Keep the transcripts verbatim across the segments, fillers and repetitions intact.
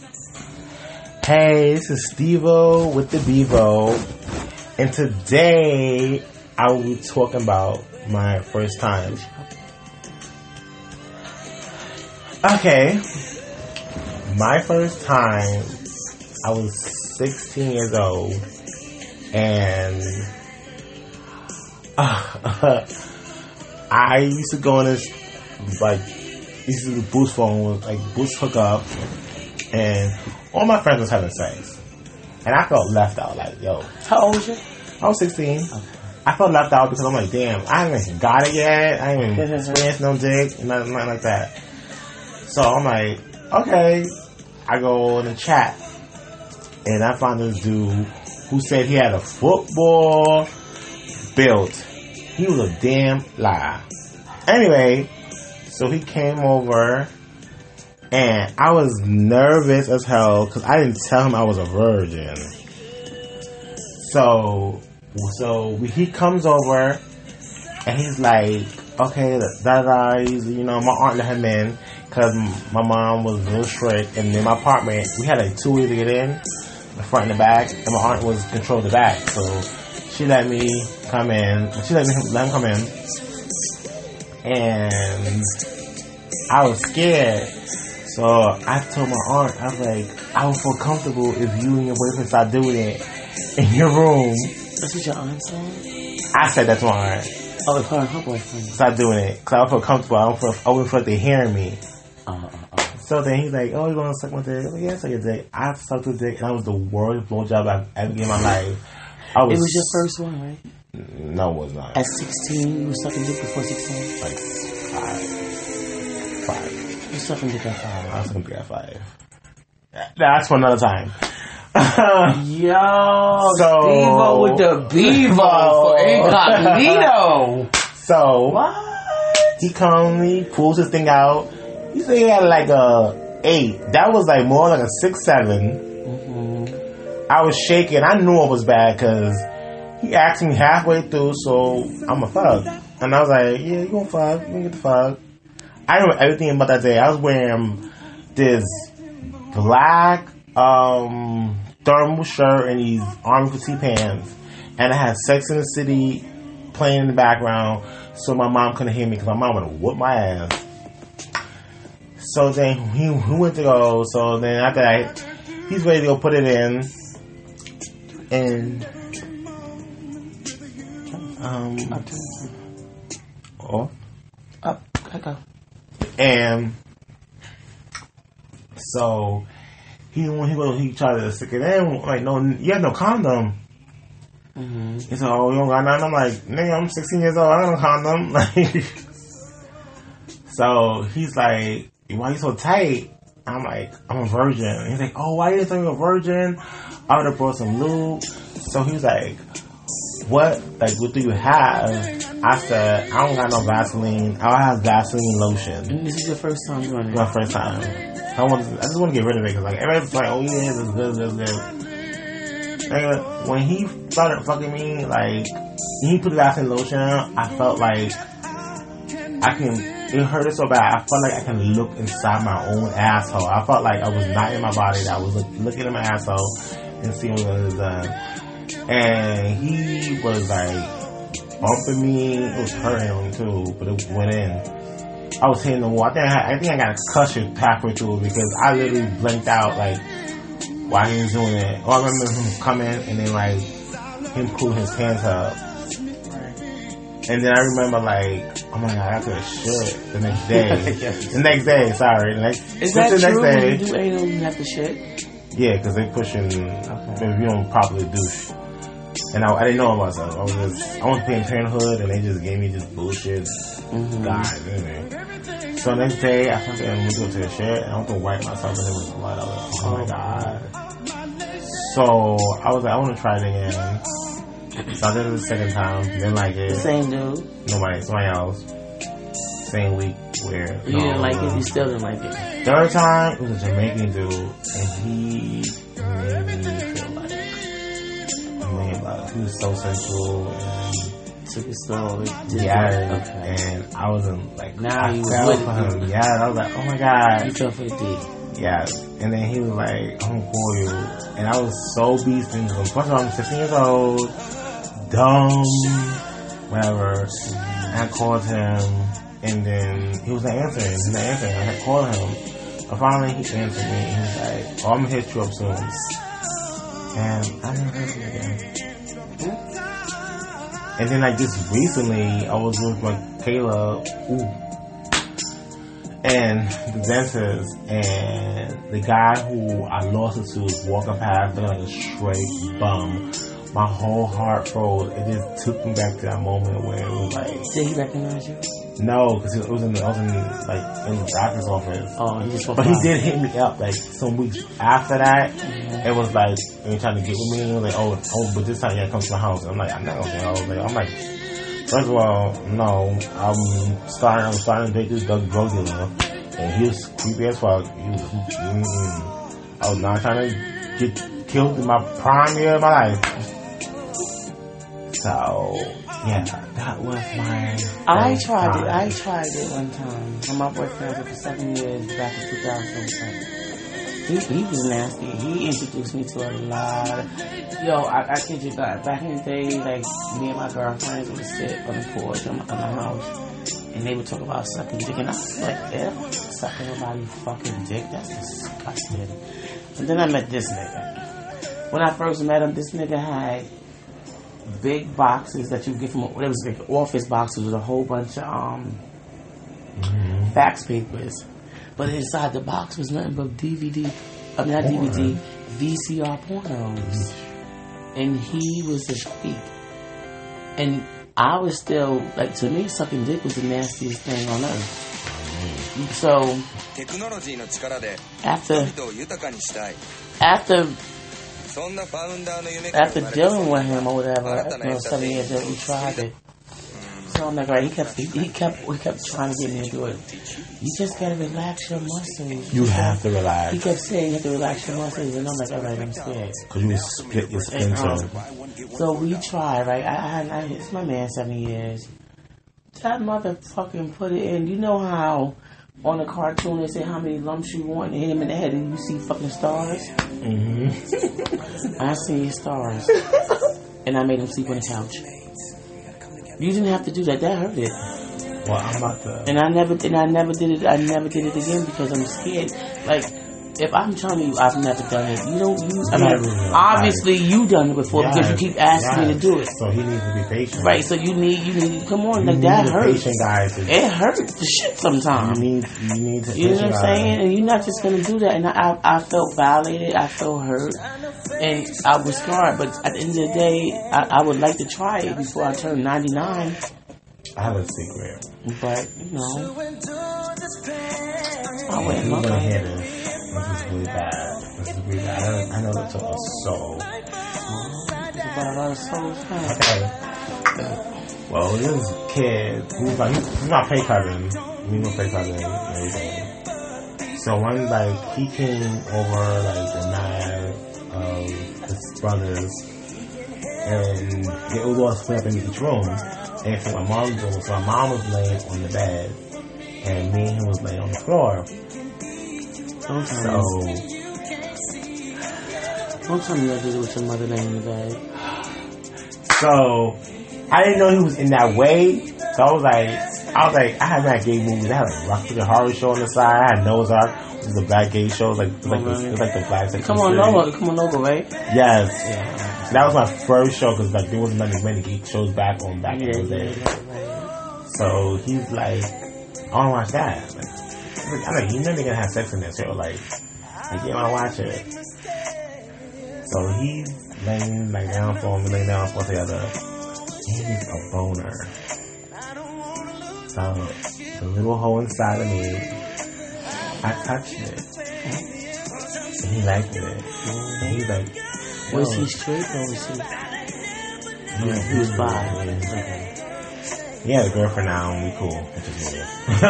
Hey, this is Steve-O with the Bevo, and today I will be talking about my first time. Okay, my first time, I was sixteen years old, and uh, I used to go on this, like, used to do Boost phone, like Boost hookup, and all my friends was having sex, and I felt left out. Like, yo, how old was you? I was sixteen. Okay. I felt left out because I'm like, damn, I haven't even got it yet. I ain't even experienced no dick, nothing, nothing like that. So I'm like, okay. I go in the chat, and I found this dude who said he had a football built. He was a damn liar. Anyway, so he came over. And I was nervous as hell because I didn't tell him I was a virgin. So, so he comes over and he's like, okay, da da. You know, my aunt let him in because my mom was real strict. And in my apartment, we had like two ways to get in, the front and the back. And my aunt was control the back, so she let me come in. She let me let him come in, and I was scared. So I told my aunt, I was like, I would feel comfortable if you and your boyfriend start doing it in your room. That's what your aunt said? I said that to my aunt. Oh, if her and her boyfriend. Start doing it. Because I would feel comfortable. I, don't feel, I wouldn't feel like they're hearing me. Uh, uh, uh. So then he's like, oh, you want to suck my dick? I'm like, yeah, suck your dick. I sucked his dick, and that was the worst blowjob I've ever given in my life. I was, it was your first one, right? No, it was not. At sixteen, you were sucking dick before sixteen? Like, five. Five. You sucking dick at five. I was sucking dick at five. That's for another time. Yo, so, Steve-O with the Bevo for incognito. So, what? He comes, he pulls his thing out. He said he had like a eight. That was like more like a six, seven. Mm-hmm. I was shaking. I knew it was bad because he asked me halfway through, so I'm a fuck. And I was like, yeah, you gonna fuck. You gonna get the fuck. I remember everything about that day. I was wearing this black um, thermal shirt and these army fatigue pants, and I had Sex in the City playing in the background, so my mom couldn't hear me because my mom would have whooped my ass. So then he, he went to go. So then after that, he's ready to go put it in, and um, oh, up, go. And so he when he go he tried to stick it in, like, no, you have no condom. Mm-hmm. He said, oh, you don't got none? I'm like, nigga, I'm sixteen years old, I don't got no condom. Like, so he's like, why you so tight? I'm like, I'm a virgin. He's like, oh, why you didn't tell me you're a virgin? I would have brought some lube. So he was like, what, like, what do you have? I said, I don't got no Vaseline. I don't have Vaseline lotion. And this is your first time doing it? My first time. I want. To, I just want to get rid of it because, like, everybody's like, oh yeah, this is good, this is good. Like, when he started fucking me, like, when he put Vaseline lotion on, I felt like I can. It hurted so bad. I felt like I can look inside my own asshole. I felt like I was not in my body. That I was look, looking at my asshole and seeing what was done. And he was like bumping me. It was hurting me too, but it went in. I was hitting the wall. I think I, had, I think I got a concussion halfway through it because I literally blinked out like while he was doing it. All I remember him coming and then like him pulling his pants up. And then I remember like, oh my god, I took a shit the next day. yes. The next day, sorry. The next, Is that the next true? Day. When you do anal, you have to shit? Yeah, because they pushing okay. If you don't properly douche. And I, I didn't know about myself. I was just, I was paying Parenthood and they just gave me this bullshit mm-hmm. guide, you know. So next day, I fucking went to the shit and I went to wipe myself and there was blood. I was like, oh my god. So I was like, I want to try it again. So I did it the second time. Didn't like it. Same dude. Nobody, somebody else. Same week where you no, didn't like it. You still didn't like it. Third time it was a Jamaican dude, and he made me feel like a million bucks. He was so sensual and took it slow. Yeah, okay. And I wasn't like now I you fell with for him. Yeah, I was like, oh my god. You fell for the dick. Yeah, and then he was like, I'm gonna call you. And I was so beasting because first of all, I'm sixteen years old, dumb, whatever. And I called him, and then he was not answering. He was not answering. I had called him. But finally, he answered me, and he was like, oh, I'm gonna hit you up soon. And I never heard from him again. And then, like, just recently, I was with my Kayla, ooh, and the dentist, and the guy who I lost it to was walking past looking like a straight bum. My whole heart froze. It just took me back to that moment where it was like... Did he recognize you? No, because it was in the, I was in, like, in the doctor's office. Oh, he just But he did hit me up, like, some weeks after that. Mm-hmm. It was like, he was trying to get with me. He was like, oh, oh, but this time you gotta come to my house. I'm like, I'm not gonna go. Like, I'm like, first of all, no, I'm starting, I'm starting to date this drug dealer. And he was creepy as fuck. He was, mm-hmm. I was not trying to get killed in my prime year of my life. So, yeah, that was my... I tried time. it. I tried it one time. And my boyfriend was for seven years back in two thousand seven. He, he was nasty. He introduced me to a lot of... Yo, I, I kid you not. Back in the day, like, me and my girlfriends would sit on the porch in my, in my house, and they would talk about sucking dick, and I was like, ew, sucking nobody's fucking dick? That's disgusting. And then I met this nigga. When I first met him, this nigga had big boxes that you get from, it was like office boxes with a whole bunch of um mm-hmm. fax papers, but inside the box was nothing but D V D, I mean not Porn. D V D, V C R pornos, and he was a freak, and I was still like, to me, sucking dick was the nastiest thing on earth. So after after. After dealing with him or whatever, you know, seven years ago, we tried it. So I'm like, right, he kept, he, he kept, he kept trying to get me to do it. You just gotta relax your muscles. You have to relax. He kept saying you have to relax your muscles, and I'm like, all right, I'm scared. Cause you split your sphincter. Um, so we tried, right? I, I, I, it's my man, seven years. That motherfucking put it in. You know how on a cartoon they say how many lumps you want and hit him in the head and you see fucking stars? Mm-hmm. I see stars. And I made him sleep on the couch. You didn't have to do that. That hurt it. Well, I'm about to... And I never and I never did it I never did it again because I'm scared. Like, if I'm telling you I've never done it, you don't you I mean really obviously you done it before yes, because you keep asking yes. me to do it. So he needs to be patient. Right, so you need you need come on, you like that hurts. Patient guy to, it hurts the shit sometimes. You need you need to You know what I'm saying? And you're not just gonna do that. And I I, I felt violated, I felt hurt, and I was scarred, but at the end of the day I, I would like to try it before I turn ninety-nine. I have a secret. But, you know, I went You're gonna hear this. This is really bad. This is really bad. I know, I know that took a soul. It's about a lot of souls, huh? Okay. Well, this kid, he's like, he's, he's my pay cousin. He's my pay cousin and everything. So one, like, he came over, like, the night of his brothers, and it was all split up in each room. And for my mom's room, so my mom was laying on the bed, and me and him was laying on the floor. Don't tell so, me. Don't tell me I did it with your mother laying in the bed. So, I didn't know he was in that way. So I was like, I was like, I had that gay movies. I had like Rocky the Horror Show on the side. I had Noah's Ark, which is a black gay show. Like, it was like, the, it was like the black section. Come on, Nova. Come on, Nova, right? Yes. Yeah. So that was my first show because like there wasn't many many geek shows back on back yeah, in the day. Yeah, yeah. So he's like, I want to watch that. Like, I'm like, you know they're gonna have sex in this show. Like, like you want to watch it. So he's laying like down for him, laying down for together. He's a boner. So the little hole inside of me, I touched it, and he liked it. And he's like, was he straight or was he? Yeah, he was bi. Okay. He had a girlfriend now, and we cool, which is weird.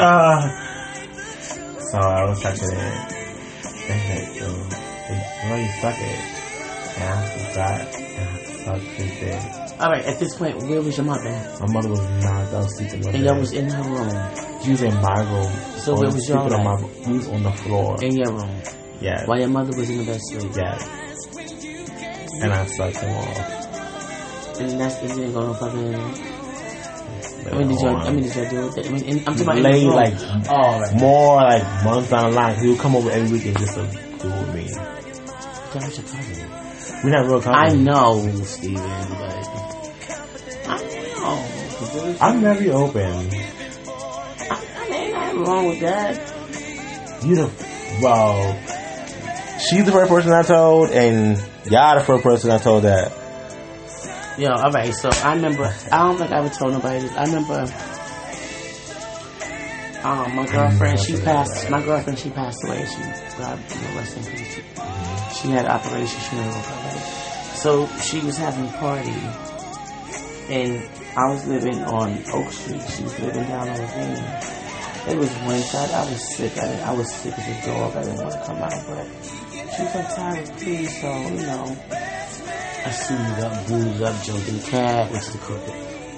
So I was touching it, and like, yo, why you suck it? And I have to try it, and I have to suck his dick. All right, at this point, where was your mother? My mother was not down sleeping. And y'all was in her room. She was in my room. So where was y'all on my, we was on the floor. In your room? Yeah. While your mother was in the bed sleep? Yeah. And I sucked him off. And that's, it didn't go no fucking... I mean, did y'all, I mean, did y'all do it? I mean, I'm talking about lay like, oh, right. more like months down the line. He would come over every weekend just to do with me. That was your cousin. We're not real cousins. I know, Steven, but... I know. I'm very open. I, I mean, ain't nothing wrong with that. You the... Well... She's the first person I told, and y'all the first person I told that. Yo, alright, so I remember, I don't think I ever told nobody this. I remember, um, my girlfriend, she passed, my girlfriend, she passed away. She, God, you know, rest in peace. She, she had an operation, she never recovered. So she was having a party, and I was living on Oak Street. She was living down on Ravine. It was winter. I, I was sick. I, didn't, I was sick as a dog. I didn't want to come out, but she was like, Tyra, please, so, you know. I suited up, bruised up, jumping cat, which is the crooked.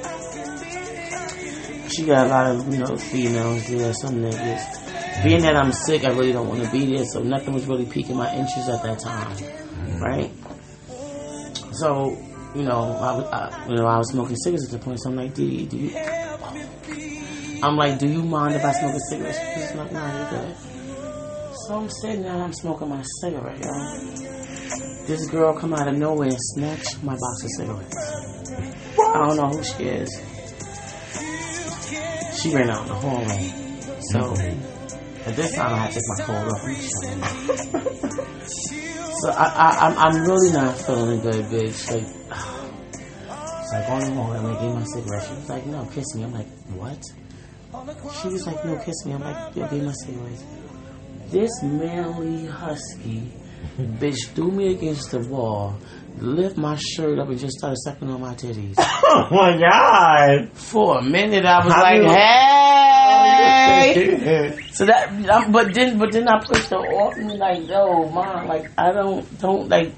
She got a lot of, you know, females there, some niggas. Being that I'm sick, I really don't want to be there, so nothing was really piquing my interest at that time, right? So, you know, I, was, I, you know, I was smoking cigarettes at the point, so I'm like, do you, do you, I'm like, do you mind if I smoke a cigarette? She's like, no, you're good. So I'm sitting there and I'm smoking my cigarette, y'all. This girl come out of nowhere and snatch my box of cigarettes. What? I don't know who she is. She ran out in the hallway. So mm-hmm. At this time I had to take my coat off. So I, I, I'm, I'm really not feeling good, bitch. Like, it's like on the hallway. I'm like, give me my cigarette. She was like, no, kiss me. I'm like, what? She was like, no, kiss me. I'm like, yeah, give me my cigarettes. This manly husky bitch threw me against the wall, lift my shirt up, and just started sucking on my titties. Oh my god! For a minute, I was How like, "Hey!" So that, um, but then, but then I pushed her off and like, "Yo, mom, like, I don't, don't like."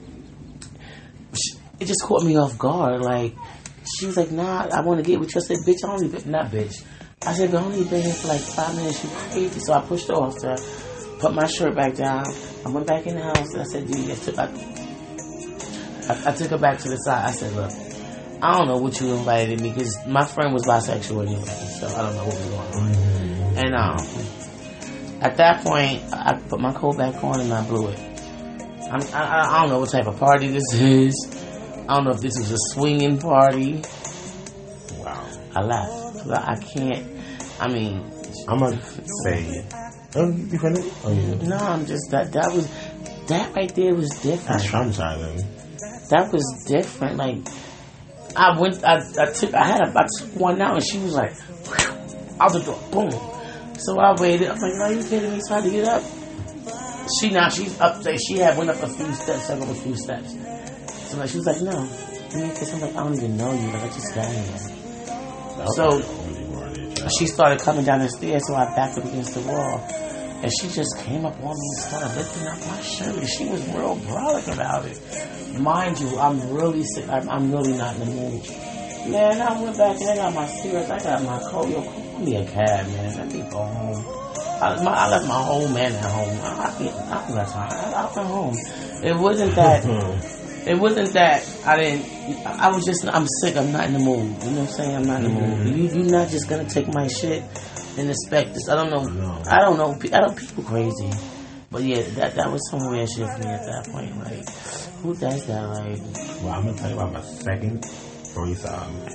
It just caught me off guard. Like, she was like, "Nah, I want to get with you." I said, "Bitch, I only been, not bitch." I said, "I only been here for like five minutes. You crazy?" So I pushed her off. So I put my shirt back down. I went back in the house and I said, dude, I took, I, I, I took her back to the side. I said, look, I don't know what you invited me because my friend was bisexual anyway, so I don't know what was going on. And um, at that point, I put my coat back on and I blew it. I'm, I, I don't know what type of party this is. I don't know if this was a swinging party. Wow. I laughed. I can't, I mean. I'm going to say Oh, you finished? Oh, yeah. No, I'm just that. That was that right there was different. That's traumatizing. That was different. Like I went, I, I took, I had a, I took one out, and she was like, out the door, boom. So I waited. I'm like, are you kidding me? So I had to get up. She now she's up there. She had went up a few steps. I go a few steps. So like she was like, no, give me a kiss. I'm like, I don't even know you. Like I just got here. So she started coming down the stairs, so I backed up against the wall. And she just came up on me and started lifting up my shirt. And she was real brolic about it. Mind you, I'm really sick. I'm, I'm really not in the mood. Man, I went back and I got my cigarettes. I got my coat. Yo, call me a cab, man. Let me go home. I, my, I left my whole man at home. I, I, I left my, I, I went home. It wasn't that... It wasn't that I didn't. I was just. I'm sick. I'm not in the mood. You know what I'm saying? I'm not in the mood. You, you're not just gonna take my shit and expect this. I don't know. No. I don't know. I don't. People crazy. But yeah, that that was some weird shit for me at that point. Like, who does that? Like, well, I'm gonna tell you about my second threesome.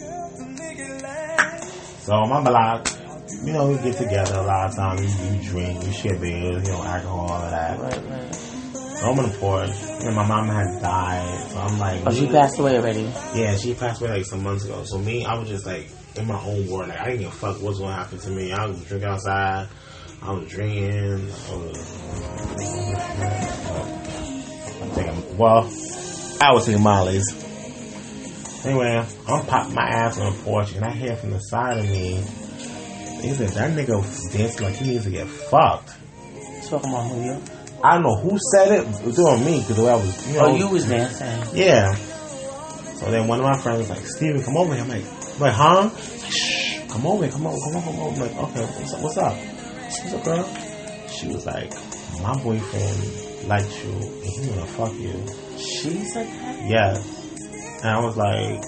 So my block, you know, we get together a lot of times. We, we drink, we share beers, you know, alcohol, all of that. Right, right. I'm on the porch, and my mom had died, so I'm like... Oh, she passed away already? Yeah, she passed away like some months ago. So me, I was just like, in my own world, like, I didn't give a fuck what's gonna happen to me. I was drinking outside, I was drinking, I was... I'm taking... Well, I was taking Molly's. Anyway, I'm popping my ass on the porch, and I hear from the side of me, he said, that nigga was dancing like he needs to get fucked. Talking about who you? I don't know who said it. It was on me because the way I was, you know. Oh, you was dancing. Yeah. So then one of my friends was like, Steven, come over here. I'm like, I'm like, huh? Shh, come over here, come on, come on, come on. I'm like, okay, what's up? What's up? What's up, girl? She was like, my boyfriend likes you and he wanna fuck you. She said that? Yeah. And I was like,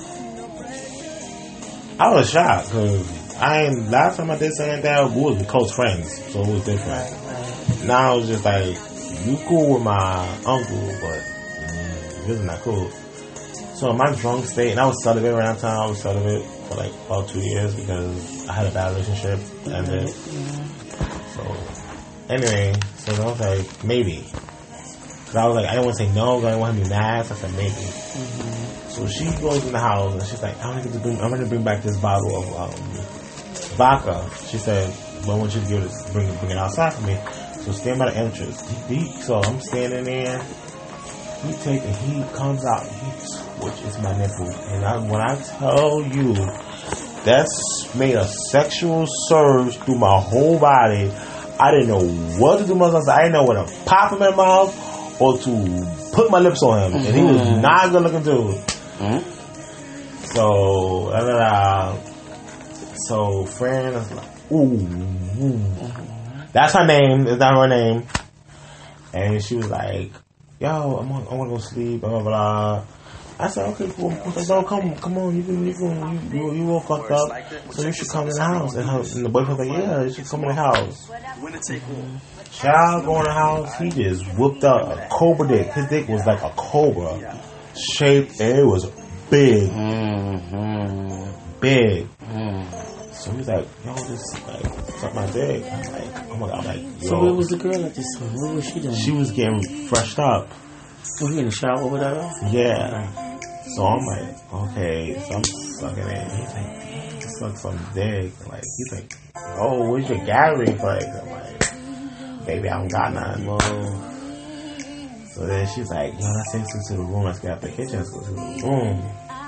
I was shocked because I ain't, last time I did something like that, we was close friends, so it was different. Right, right. Now it's just like, you cool with my uncle, but mm, this is not cool. So in my drunk state, and I was celibate around time, I was celibate for like about two years because I had a bad relationship and then, so anyway, so I was like, maybe. Cause I was like, I didn't want to say no, because I didn't want to be mad, so I said maybe. Mm-hmm. So she goes in the house and she's like, I'm gonna, bring, I'm gonna bring back this bottle of um, vodka. She said, but I want you to give it, bring, bring it outside for me. So stand by the entrance. He, he, so I'm standing there. He takes and he comes out. He switches my nipple. And I, when I tell you, that's made a sexual surge through my whole body. I didn't know what to do with myself. I didn't know whether to pop him in my mouth or to put my lips on him. Mm-hmm. And he was not a good looking dude. Mm-hmm. So, da, da, da. So, friend is like, ooh, ooh. Mm-hmm. That's her name. It's not her name. And she was like, yo, I'm gonna, I'm gonna go sleep, blah, blah, blah. I said, okay, cool. I said, no, come, come on, you can, you can, you, you, you all fucked up, so you should come in the house. And, her, and the boyfriend was like, yeah, you should come in the house. Child go in the house, he just whooped out a cobra dick. His dick was like a cobra shaped, and it was big, mm-hmm. big. Mm. So he was like, yo, this like suck my dick. I'm like, oh my god, I'm like, yo. So where was the girl at this time? What was she doing? She was getting freshed up. Was he in the shower with her? Yeah. So I'm like, okay, so I'm sucking it. He's like, damn, you suck some dick. Like, he's like, oh, where's your gathering place? I'm like, baby, I don't got nothing. Whoa. So then she's like, yo, let's take this to the room. Let's get out the kitchen. Let's go to the room.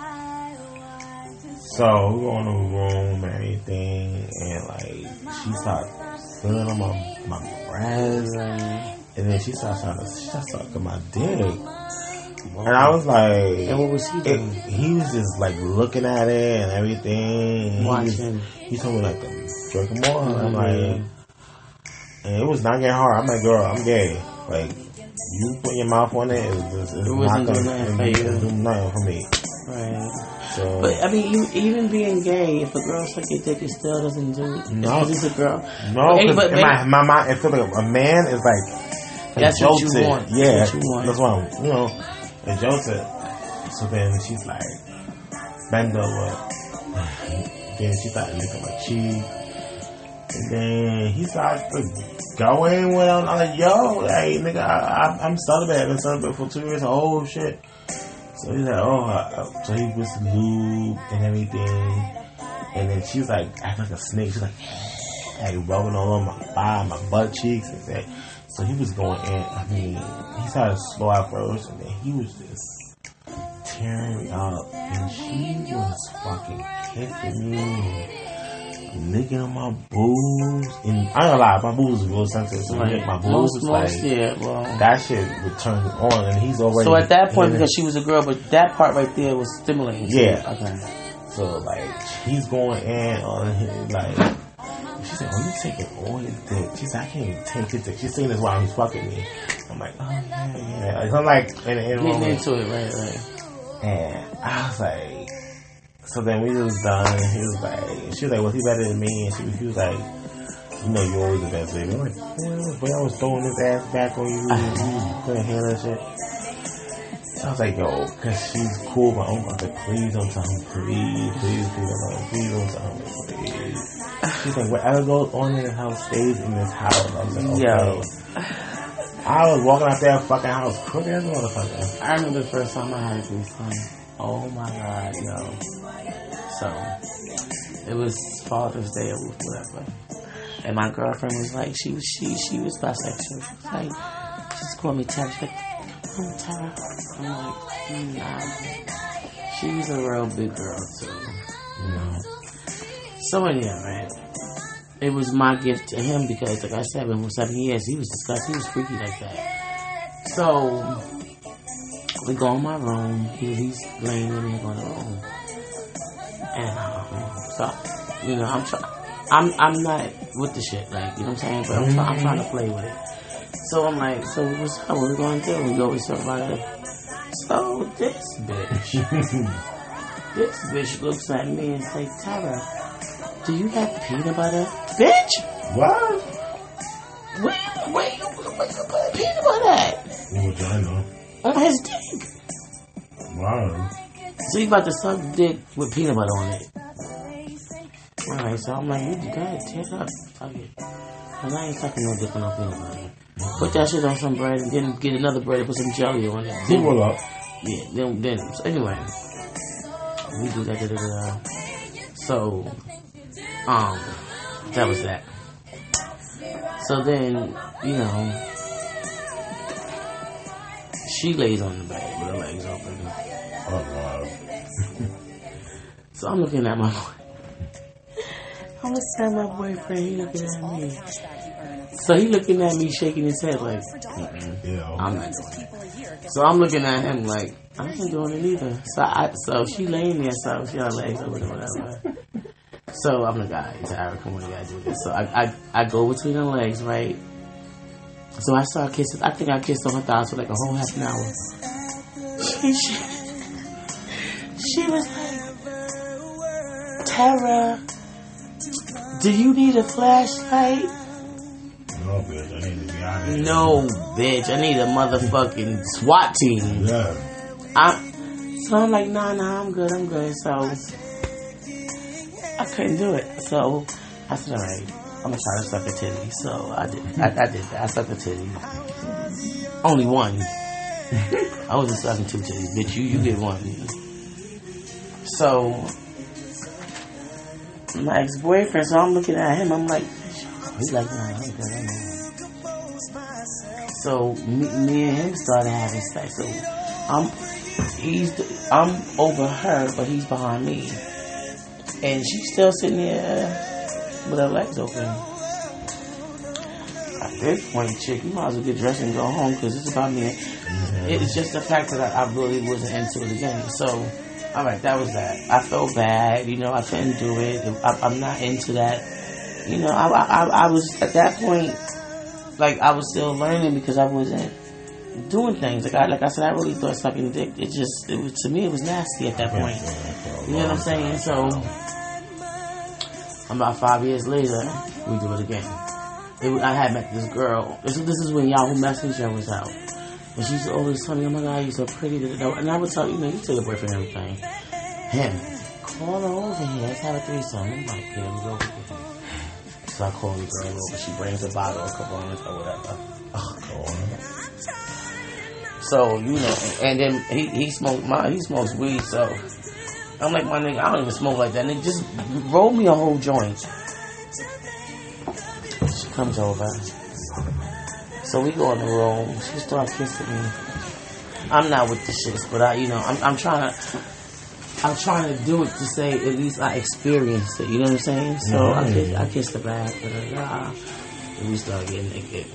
So we go in the room and everything, and like, she starts feeling on my, my breasts, and then she starts trying to, she starts sucking my dick. And I was like, and what was he doing? It, he was just like looking at it and everything. Watching. He, he told me like to drink more. Mm-hmm. I'm like, and it was not getting hard. I'm like, girl, I'm gay. Like, you put your mouth on it, it's, it's, it's it not gonna do nothing for me. Right. So, but I mean, you, even being gay, if a girl suck your dick, it still doesn't do it. No, it's a girl. No, but, but in my, my mind, it feels like a man is like, that's what you it. want. Yeah, that's what you want. That's what I'm, you know, it jolts it. So then she's like, bend over. Then she started licking my cheek. And then he started like, going with him. I'm like, yo, hey, nigga, I, I, I'm celibate. I've been celibate for two years. Oh, shit. So he's like, oh, uh, so he was lube and everything. And then she's like, acting like a snake. She's like, like rubbing all on my thigh, my butt cheeks. And that. So he was going in. I mean, he started slow out first, and then he was just tearing me up. And she was fucking kicking me, licking on my boobs. And I don't lie, my boobs was real sensitive. So right. like, my boobs was like, yeah, well, that shit would turn me on, and he's already. So at that point, because she was a girl, but that part right there was stimulating. Yeah. Okay. So like, he's going in on him, like. She said, oh, you taking all his dick. She said, I can't even take his dick. She's saying this while he's fucking me. I'm like, oh, yeah, yeah. Like, I'm like, in, in getting into it, right, right. And I was like, so then we was done, and he was like, she was like, was he better than me? And she was, he was like, you know, you're always the best, baby. I'm like, yeah, but I was throwing his ass back on you. You couldn't handle that shit. So I was like, yo, because she's cool, but I'm like, please don't tell him, please, please, please don't tell him, please don't tell him, please. She's like, whatever goes on in the house stays in this house. I was like, okay. Yo. I was walking out that fucking house crooked as a motherfucker. I remember the first time I had this son. Oh my god, yo. So, it was Father's Day or whatever. And my girlfriend was like, she was she she was bisexual. She was like, she just called me Tara. She's like, I'm Tara. I'm like, nah. She was a real big girl too. You know. So yeah, man. It was my gift to him because, like I said, for seven years he was disgusting. He was freaky like that. So we go in my room. He, he's laying in there going to the room. And, um, so, you know, I'm trying, I'm, I'm not with the shit, like, you know what I'm saying? But I'm, try- I'm trying to play with it. So I'm like, so what's up? What we going to do? We go, we talk about it. So this bitch, this bitch looks at me and say, Tara, do you have peanut butter? Bitch! What? Where, where you, where you put peanut butter at? What would I know? On his dick. Wow. So you about to suck dick with peanut butter on it. Alright, so I'm like, you go ahead, tear it up. Fuck it. Cause I ain't sucking no dick with no peanut butter. Put that shit on some bread and then get another bread and put some jelly on it. Then roll up. Yeah, then, then, so anyway. We do that, da, da, da. So, um, that was that. So then, you know, she lays on the bed with her legs open. Oh, God. So I'm looking at my I'm gonna tell my boyfriend, he looking at me. So he looking at me, shaking his head like, mm-mm, yeah, I'm not doing it. So I'm looking at him like, I ain't doing it either. So I, so she laying there, so she got her legs open or whatever. So I'm like, alright, Tara, come on, you gotta do this. So I, I, I go between her legs, right? So I start kissing. I think I kissed on her thighs for like a whole half an hour. She, she, she was like, Tara, do you need a flashlight? No, bitch, I need to be out of here. No, bitch, I need a motherfucking SWAT team. Yeah. I, so I'm like, nah, nah, I'm good, I'm good. So I couldn't do it. So I said, alright, I'm gonna try to suck a titty. So I did. I, I did that. I sucked a titty. Only one. I wasn't sucking two titties, bitch. You, you get one. So my ex-boyfriend, so I'm looking at him, I'm like, he's like, nah, I'm good, I'm good. So me, me and him started having sex. So I'm, he's, I'm over her, but he's behind me, and she's still sitting there with her legs open. At this point, chick, you might as well get dressed and go home because it's about me. Mm-hmm. It's just the fact that I, I really wasn't into it again. So, alright, that was that. I felt bad, you know, I couldn't do it. I, I'm not into that. You know, I, I, I was, at that point, like, I was still learning because I wasn't doing things. Like I, like I said, I really thought sucking dick, it just, it was, to me, it was nasty at that point. You know what I'm saying? So, about five years later, we do it again. It, I had met this girl. This, this is when Yahoo Messenger was out. And she used to always tell me, oh my God, you're so pretty. And I would tell you, man, you tell your boyfriend everything. Him, call her over here, let's have a threesome. I'm like, yeah, we go over here. So I call the girl over. She brings a bottle of Coronas or whatever. Oh, Corona. So, you know, and then he, he smokes my, he smokes weed, so I'm like, my nigga, I don't even smoke like that. Nigga, just roll me a whole joint. She comes over. So we go in the room. She starts kissing me. I'm not with the shits, but I, you know, I'm, I'm trying to, I'm trying to do it to say at least I experienced it. You know what I'm saying? So mm-hmm. I kissed, I kissed her back, and we started getting naked.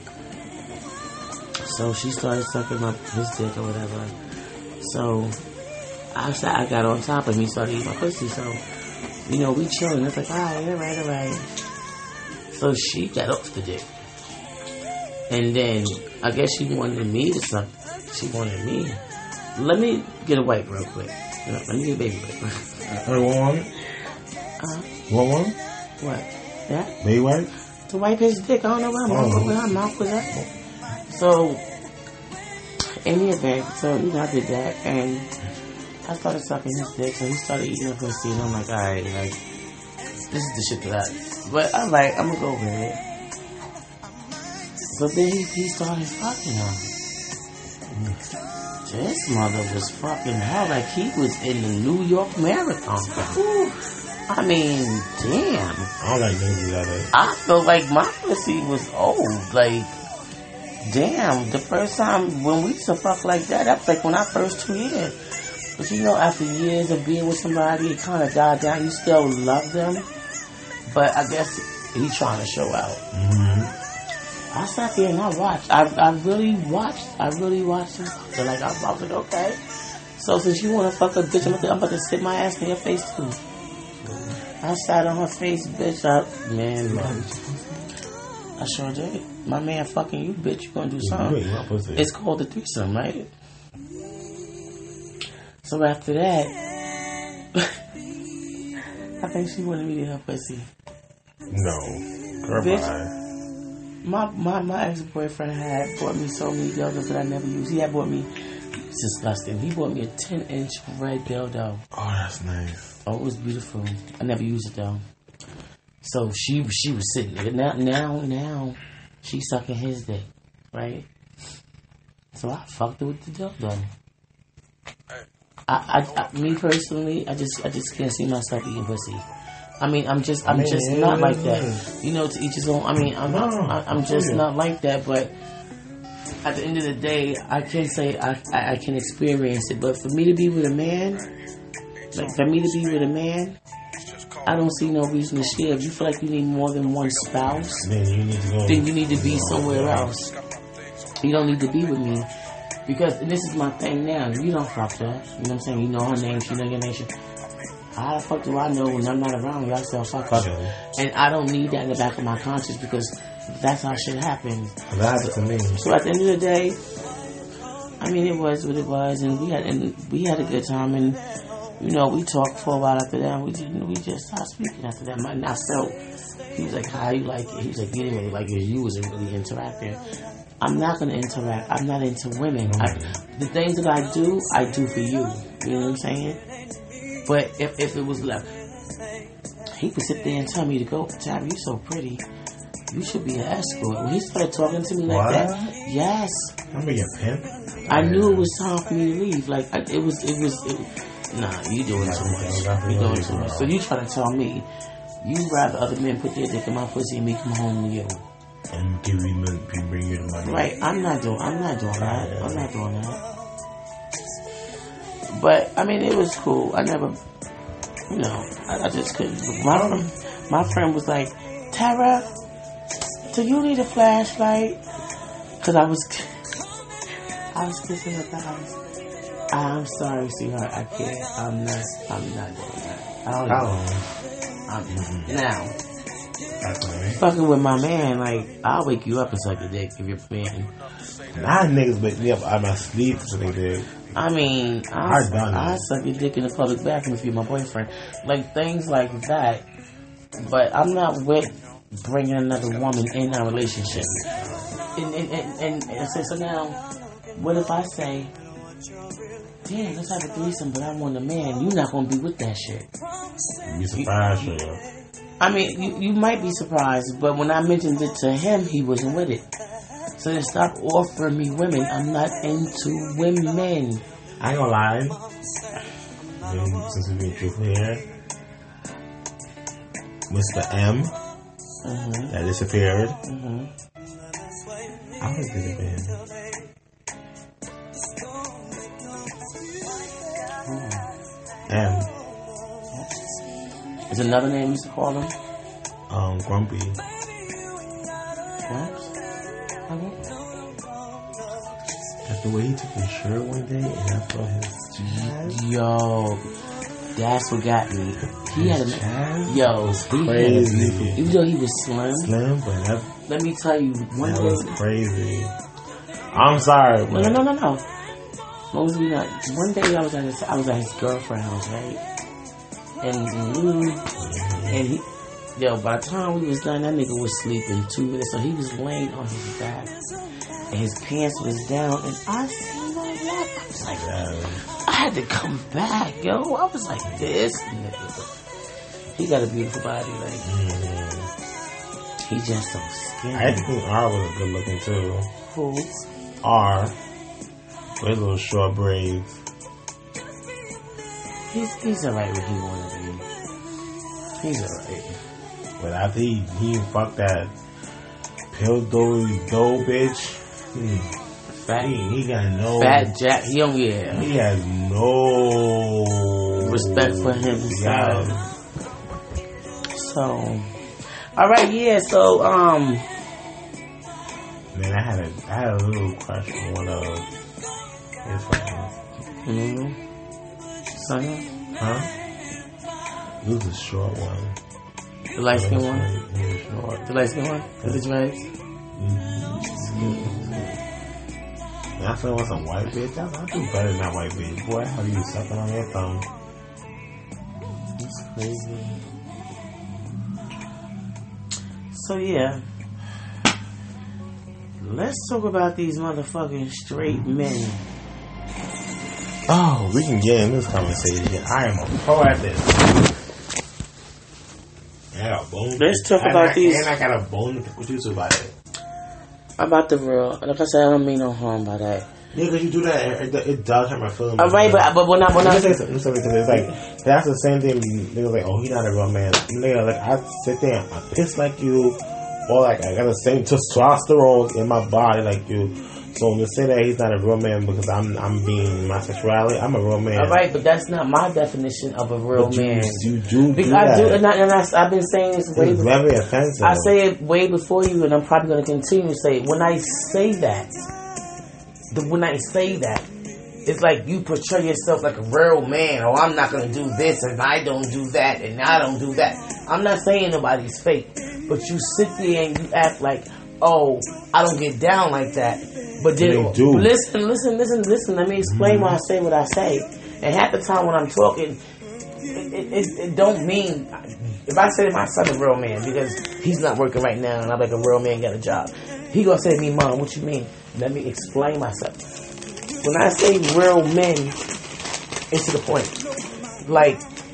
So she started sucking my his dick or whatever. So I said I got on top of me, started eating my pussy. So you know we chilling. It's like alright, alright, alright. So she got off the dick, and then I guess she wanted me to suck. She wanted me. Let me get a wipe real quick. Let me get a baby wipe. Uh, one? Uh, one one? What? Yeah? Baby wipe? To wipe his dick. I don't know where I'm oh. where her mouth was at. So, in the event, so, you know, I did that, and I started sucking his dick, so he started eating the pussy, and I'm like, alright, like, this is the shit that I, but I'm like, I'm gonna go with it. But then he, he started fucking her. This mother was fucking her like he was in the New York Marathon. I mean, damn. I don't like niggas like that. I felt like my pussy was old. Like, damn, the first time when we used to fuck like that, that was like when I first two years. But you know, after years of being with somebody, it kind of died down. You still love them. But I guess he trying to show out. Mm-hmm. I sat there and I watched. I I really watched. I really watched him. So like I, I was like, okay. So since you want to fuck a bitch, I'm about, to, I'm about to sit my ass in your face too. I sat on her face, bitch. I, man, man. I sure did. My man fucking you, bitch. You gonna do something? It's called the threesome, right? So after that, I think she wanted me to her pussy. No, girl, bitch. Bye. My my my ex boyfriend had bought me so many dildos that I never used. He had bought me. It's disgusting. He bought me a ten inch red dildo. Oh, that's nice. Oh, it was beautiful. I never used it though. So she she was sitting there. Now now now she sucking his dick, right? So I fucked her with the dildo. I, I, I me personally, I just I just can't see myself eating pussy. I mean, I'm just I'm I mean, just yeah, not yeah, like that. Yeah. You know, to each his own. I mean, I'm not, I, I'm just not like that. But at the end of the day, I can say I, I I can experience it. But for me to be with a man, like for me to be with a man, I don't see no reason to share. If you feel like you need more than one spouse, then you need to go. Then you need to be somewhere else. You don't need to be with me. Because, and this is my thing now, you don't fuck her. You know what I'm saying? You know her name, she know your name. How the fuck do I know when I'm not around y'all still fuck her? And I don't need that in the back of my conscience because that's how shit happens. That happened to me. So at the end of the day, I mean, it was what it was, and we had and we had a good time, and you know, we talked for a while after that. And we didn't, we just stopped speaking after that. And I felt he was like, "How you like it?" He was like, "You didn't really like it. You wasn't really interacting." I'm not going to interact. I'm not into women. I, the things that I do, I do for you. You know what I'm saying? But if, if it was left, he could sit there and tell me to go, Tab, you're so pretty. You should be an escort. When he started talking to me like what? that, yes. I'm being a pimp. I knew it was time for me to leave. Like, I, it was, it was, it, nah, you doing too much. You doing too much. So you trying to tell me, you rather other men put their dick in my pussy and me come home to you. And give you money, bring you the money. Right, I'm not doing. I'm not doing that. I'm not doing that. But I mean, it was cool. I never, you know, I, I just couldn't. My my friend was like, Tara, do you need a flashlight? Because I was, I was kissing her thighs. I'm sorry, sweetheart. I can't. I'm not. I'm not doing that. I don't know. I'm, mm-hmm. Now. Fucking with my man, like, I'll wake you up and suck your dick if you're man. Nah, niggas wake me up out of my sleep so they did. I mean, I'll, I'll suck your dick in the public bathroom if you're my boyfriend. Like, things like that. But I'm not with bringing another woman in our relationship. And, and, and, and, and so, so now, what if I say, damn, let's have a threesome, but I want a man. You're not going to be with that shit. You'd be surprised, you, you, I mean, you, you might be surprised, but when I mentioned it to him, he wasn't with it. So then stop offering me women. I'm not into women. I ain't gonna lie. Since we've been truthful here, Mister M, mm-hmm. that disappeared. Mm-hmm. I was good at him. Mm. M. Is another name you used to call him? Um, Grumpy. Grumps? That's the way he took his shirt one day and I saw his chest. Yo, that's what got me. He his had a chest? Yo, was he crazy. Had a, even though he was slim. Slim, but that, let me tell you, one that day. was crazy. I'm sorry. No, no, no, no, no. What was we not? One day I was at his, I was at his girlfriend's house, right? And mm, and he, yo, by the time we was done, that nigga was sleeping two minutes. So he was laying on his back, and his pants was down. And I seen my back. I was like, yeah. I had to come back, yo. I was like, this nigga. He got a beautiful body, like mm. he just so skinny. I think R was good looking too. Who? R with little short braids. He's he's alright when he wanna be. He's alright. But after he he fucked that pill dough dough bitch, hmm, fat he, he got no fat Jack. He don't yeah. He has no respect for himself. Yeah. So, all right, yeah. So um, Man, I had a I had a little crush on one of his friends. Mm-hmm. Sonya? Huh? He was a short one. The light skin one? He was short. The light skin one? With the dreads? And I said, "What's a white bitch? I do better than that white bitch. Boy, how you sucking on your thumb?" That's crazy. So yeah, let's talk about these motherfucking straight men. Oh, we can get in this conversation. I am a pro at this. I got a bone. Let's talk and about I, these. And I got a bone to pick with you too about it. About the real, like I said, I don't mean no harm by that. Yeah, because you do that, it, it, it does hurt my feelings. All right, but but when I when I say something, something because it's like that's the same thing. Niggas like, oh, he's not a real man. Nigga, like I sit there, I piss like you, or like I got the same testosterone in my body like you. So to say that he's not a real man because I'm I'm being my sexuality, I'm a real man. All right, but that's not my definition of a real but man. You, you do, because do I that. do, and, I, and I, I've been saying this way. It's very offensive. I say it way before you, and I'm probably going to continue to say it. When I say that, the, when I say that, it's like you portray yourself like a real man. Oh, I'm not going to do this, and I don't do that, and I don't do that. I'm not saying nobody's fake, but you sit there and you act like, oh, I don't get down like that. But then, they do. listen, listen, listen, listen. Let me explain mm-hmm. why I say what I say. And half the time when I'm talking, it, it, it, it don't mean. If I say to my son a real man because he's not working right now, and I'm like a real man got a job, he gonna say to me, "Mom, what you mean?" Let me explain myself. When I say real men, it's to the point. Like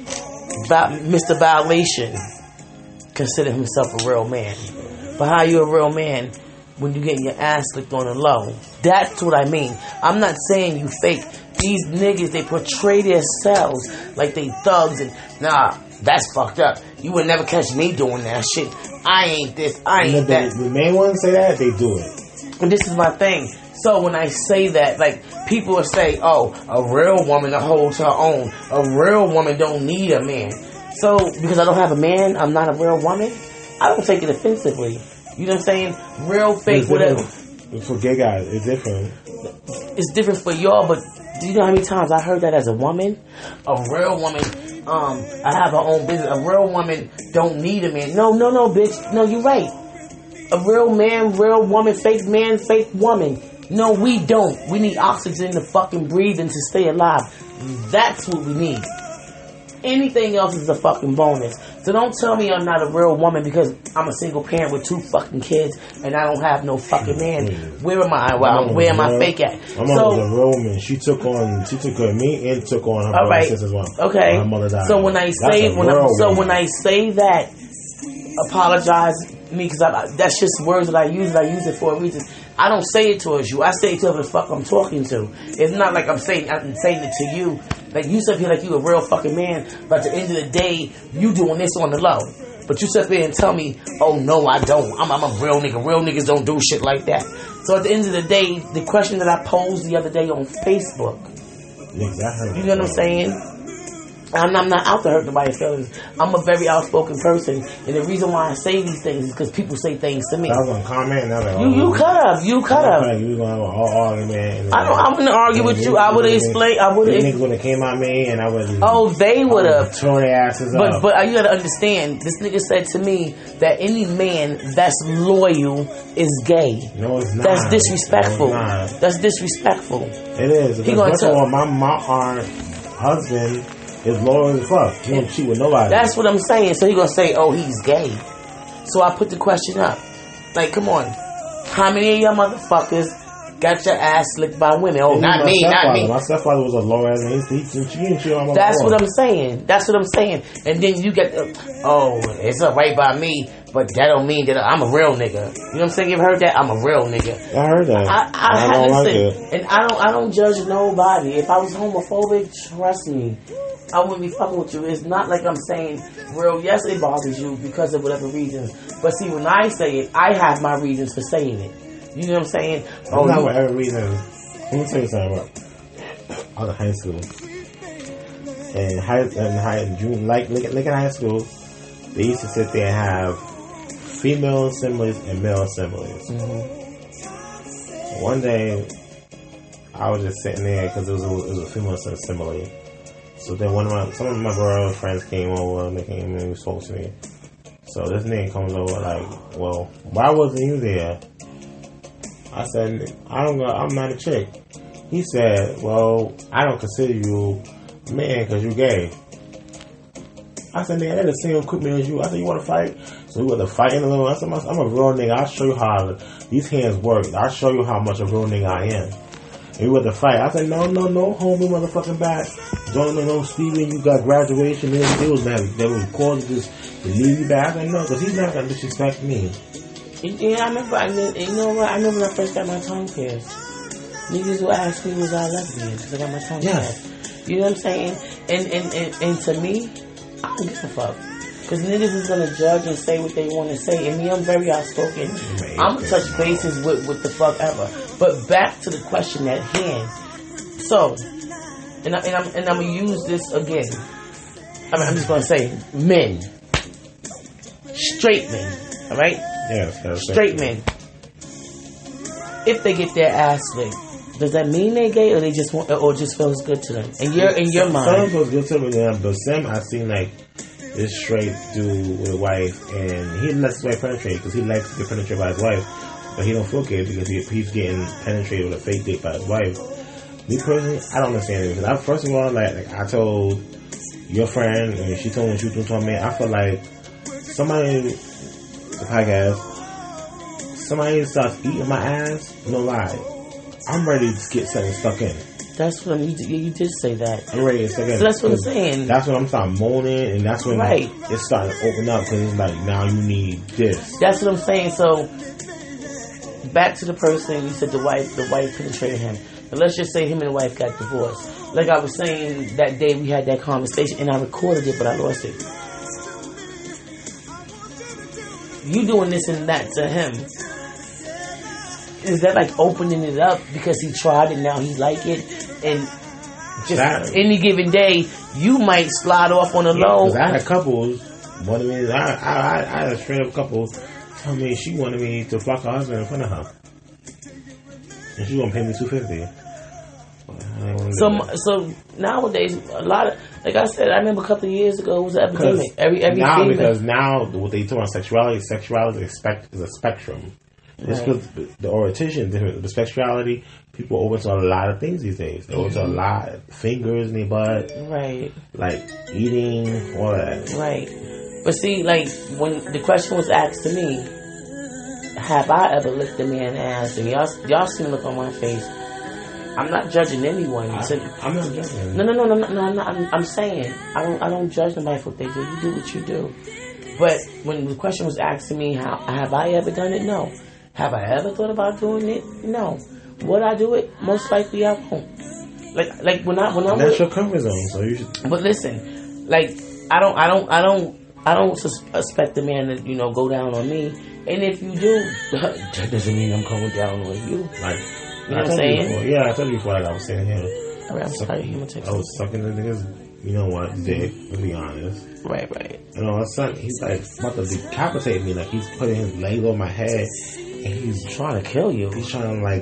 Mister Violation consider himself a real man, but how you a real man? When you getting your ass licked on the low. That's what I mean. I'm not saying you fake. These niggas, they portray themselves like they thugs and, nah, that's fucked up. You would never catch me doing that shit. I ain't this, I ain't the, that. The main ones say that, they do it. And this is my thing. So when I say that, like, people will say, oh, a real woman holds her own. A real woman don't need a man. So, because I don't have a man, I'm not a real woman? I don't take it offensively. You know what I'm saying? Real, fake, it's whatever. For gay guys, it's different. It's different for y'all, but do you know how many times I heard that as a woman? A real woman, um, I have her own business. A real woman don't need a man. No, no, no, bitch. No, you're right. A real man, real woman, fake man, fake woman. No, we don't. We need oxygen to fucking breathe and to stay alive. That's what we need. Anything else is a fucking bonus. So don't tell me I'm not a real woman because I'm a single parent with two fucking kids and I don't have no fucking man. Where am I? Well, where am I fake at? My mom was a real woman. She took on, she took care of me and took on her brother and sister as well. Okay. My mother died. So when I say when I, so when I say that, apologize me because that's just words that I use. And I use it for a reason. I don't say it towards you. I say it to whoever the fuck I'm talking to. It's not like I'm saying I'm saying it to you. Like you sit here like you a real fucking man, but at the end of the day, you doing this on the low. But you sit there and tell me, oh no, I don't. I'm, I'm a real nigga. Real niggas don't do shit like that. So at the end of the day, the question that I posed the other day on Facebook, exactly. You know what I'm saying? I'm not, I'm not out to hurt nobody's feelings. I'm a very outspoken person, and the reason why I say these things is because people say things to me. I was gonna comment. Like, oh, you you could have, you could have. You was gonna have a whole argument. I don't. I'm gonna argue with you. I would have explained. I would have. Niggas would have came at me, and I would. Oh, they would have torn their asses but, up. But you gotta understand. This nigga said to me that any man that's loyal is gay. No, it's not. That's disrespectful. No, it's not. That's disrespectful. It is. He gonna tell my my aunt husband. Is loyal as fuck. He don't cheat with nobody. That's what I'm saying. So he gonna say, "Oh, he's gay." So I put the question up. Like, come on, how many of y'all motherfuckers got your ass licked by women? Oh, not me, not me. My stepfather was a loyal ass. He he didn't cheat on my That's what I'm saying. That's what I'm saying. And then you get, uh, oh, it's alright by me, but that don't mean that I'm a real nigga. You know what I'm saying? You've heard that? I'm a real nigga. I heard that. I, I, I don't listen, like it. And I don't, I don't judge nobody. If I was homophobic, trust me, I wouldn't be fucking with you. It's not like I'm saying, real, yes, it bothers you because of whatever reasons. But see, when I say it, I have my reasons for saying it. You know what I'm saying? Oh, not for every reason. Let me tell you something about. I was in high school. And high, and high, junior, like, like, like in high school, they used to sit there and have female assemblies and male assemblies. Mm-hmm. one day, I was just sitting there because it was a, it was a female assembly. So then one of my some of my girl friends came over and they came and spoke to me. So this nigga comes over like, well, why wasn't you there? I said, I don't go, I'm not a chick. He said, well, I don't consider you a man because you gay. I said, nigga, I had the same equipment as you. I said, you want to fight? So we were to fight in a little. I said, I'm a real nigga. I'll show you how these hands work. I'll show you how much a real nigga I am. And we were to fight. I said, no, no, no, hold me motherfucking back. Don't know, no, Steven, you got graduation. They was mad. They was causing just to leave you back. I said, no, because he's not going to disrespect me. Yeah, I remember, I mean, you know what? I remember when I first got my tongue pierced. Niggas would ask me, was I lesbian? Because I got my tongue Yeah. pierced. You know what I'm saying? And, and, and, and to me, I don't give a fuck. Because niggas is going to judge and say what they want to say. And me, I'm very outspoken. I'm going to touch bases with, with the fuck ever. But back to the question at hand. So, and, I, and I'm, and I'm going to use this again. I mean, I'm just going to say men. Straight men. All right? Yes, Straight men. If they get their ass licked, does that mean they gay or they just want, or just feels good to them? In your in your some, mind, some feels good to them, yeah, but some I seen like this straight dude with a wife, and he lets his wife penetrate because he likes to get penetrated by his wife, but he don't feel good because he, he's getting penetrated with a fake dick by his wife. Me personally, I don't understand it because I, first of all, like, like I told your friend, and she told me she was talking me, I feel like somebody, the podcast, somebody starts eating my ass. No lie. I'm ready to get something stuck in. that's what I'm, you, you did say that. I'm ready to get stuck in. So that's what I'm saying. That's when I'm starting moaning, and that's when Right. it's starting to open up because it's like, now you need this. That's what I'm saying. So back to the person you said the wife, the wife penetrated him. But let's just say him and the wife got divorced. Like I was saying that day, we had that conversation, and I recorded it, but I lost it. You doing this and that to him. Is that like opening it up because he tried it, now he like it, and just That- any given day you might slide off on a Yeah, low. 'cause I had couples, one of me, I, I, I, I had a straight up couple tell me she wanted me to fuck her husband in front of her, and she gonna pay me two fifty. So, so nowadays, a lot of, like I said, I remember a couple of years ago, it was an epidemic. Every every now female- because now what they talk about sexuality, sexuality is a, spec, is a spectrum. It's Right. because the orientation is different. The sexuality, people open to a lot of things these days. They open to a lot, fingers in their butt, right, like eating, all that. right. But see, like when the question was asked to me, have I ever licked a man's ass? And y'all, y'all seen the look on my face. I'm not judging anyone. I, So- I'm not judging. No, no, no, no, no, no. I'm, not, I'm, I'm saying I don't. I don't judge nobody for what they do. You do what you do. But when the question was asked to me, how have I ever done it? No. Have I ever thought about doing it? No. Would I do it? Most likely I won't. Like, like when I when I'm. And that's with- your comfort zone, so you should. But listen, like I don't, I don't, I don't, I don't sus- expect the man to, you know, go down on me. And if you do, that doesn't mean I'm going down on you. Like, You know I what I'm told saying? before, yeah, I told you before, like I was saying here. All right, I'm sorry. I'm gonna take I was sucking the niggas, you know what, dick, to be honest. Right, right. And all of a sudden, he's like about to decapitate me. Like, he's putting his leg on my head, and he's Trying to kill you. he's trying to, like,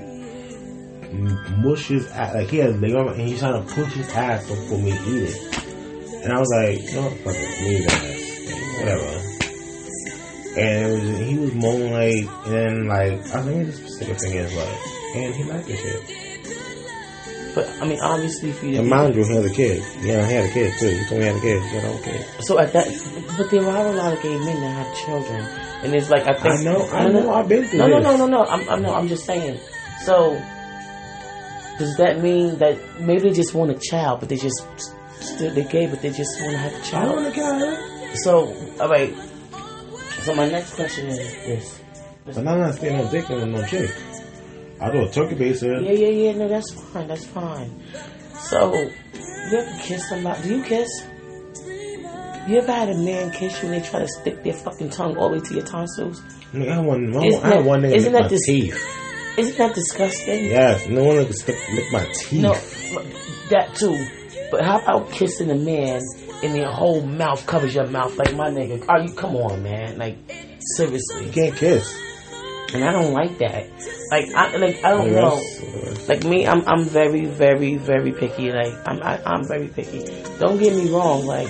m- mush his ass. Like, he has his leg on my, and he's trying to push his ass for, for me to eat it. And I was like, no, fuck it, leave that. Whatever. And it was, he was moaning, like, and then, like, I was like, let me just stick a finger in his leg. And he liked this shit. But I mean, obviously, if you And mind you, he has a kid. Yeah, he had a kid too. He told me he had a kid. He had a kid. so at that, but there are a lot of gay men that have children, and it's like I think I know, I know, I've been through No, no, this. no, no, no. I'm, I'm no, I'm just saying. So does that mean that maybe they just want a child, but they just still they're gay, but they just want to have a I child? don't want a kid. So all right. So my next question is this. But I'm not staying no dick with no chick. I do a turkey baster. Yeah, yeah, yeah. No, that's fine. That's fine. So, you ever kiss somebody? Do you kiss? You ever had a man kiss you and they try to stick their fucking tongue all the way to your tonsils? I mean, I had one, I Isn't had that- one nigga isn't lick that my dis- teeth. Isn't that disgusting? Yes, no one could stick, lick my teeth. No, that too. But how about kissing a man and your whole mouth covers your mouth like my nigga? Are you? Come on, man. Like seriously. You can't kiss. And I don't like that. Like I like I don't yes, know. yes. Like me, I'm I'm very very very picky. Like I'm I, I'm very picky. Don't get me wrong. Like